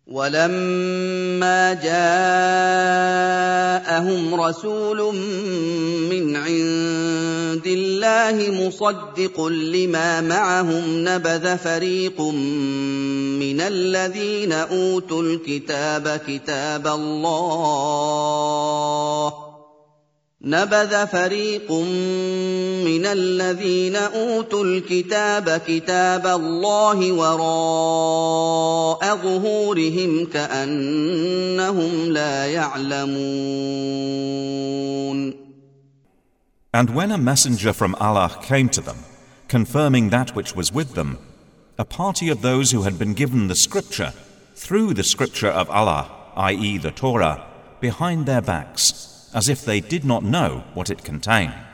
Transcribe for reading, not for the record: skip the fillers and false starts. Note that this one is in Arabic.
وَلَمَّا جَاءَهُمْ رَسُولٌ مِّنْ عِندِ اللَّهِ مُصَدِّقٌ لِّمَا مَعَهُمْ نَبَذَ فَرِيقٌ مِّنَ الَّذِينَ أُوتُوا الْكِتَابَ كِتَابَ اللَّهِ وَرَاءَ ظُهُورِهِمْ كَأَنَّهُمْ لَا يَعْلَمُونَ. And when a messenger from Allah came to them, confirming that which was with them, a party of those who had been given the scripture threw the scripture of Allah, i.e. the Torah, behind their backs, as if they did not know what it contained.